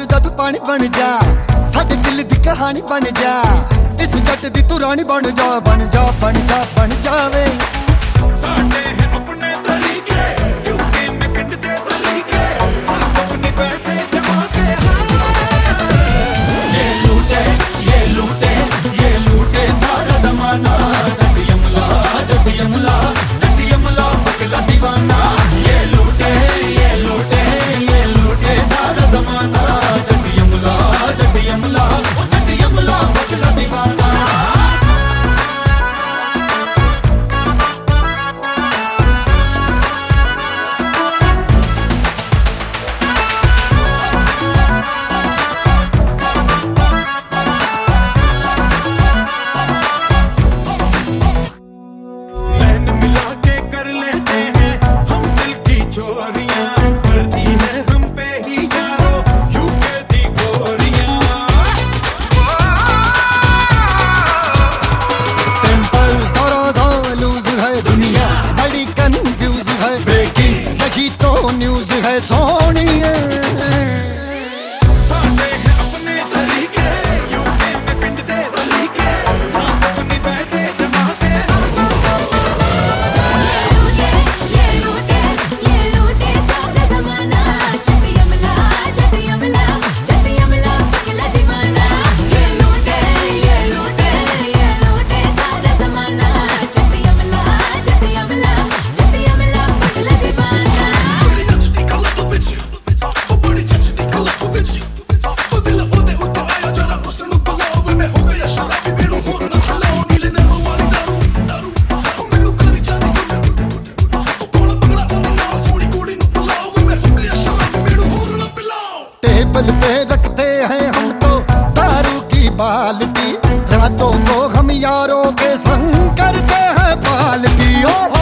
जा तू पानी बन जा, साडे दिल दी कहानी बन जा, इस जट दी तू रानी बन जा, बन जा बन जा बन जावे। साडे है अपने तरीके, यूके में पिंड दे सलीके, आप अपनी बैठे जमा के ये लूटे ये लूटे ये लूटे सारा जमाना, जट यमला जट यमला जट यमला पगला दीवाना। ये लूटे ये लूटे ये लूटे सारा जमाना, जट यमला जट यमला जट यमला पगला दीवाना। करती है हम पे ही यारो यूके दी गोरियां, टेम्पर सारा सा लूज है, दुनिया बड़ी कंफ्यूज है, ब्रेकिंग यही तो न्यूज है सोनिए। साडे है अपने तरीके, यूके में पिंड दे सलीके, आप अपनी बैठे जमा के टेबल पे रखते हैं हम तो दारू की बाल्टी, रातों को हम यारों के संग करते हैं पार्टी।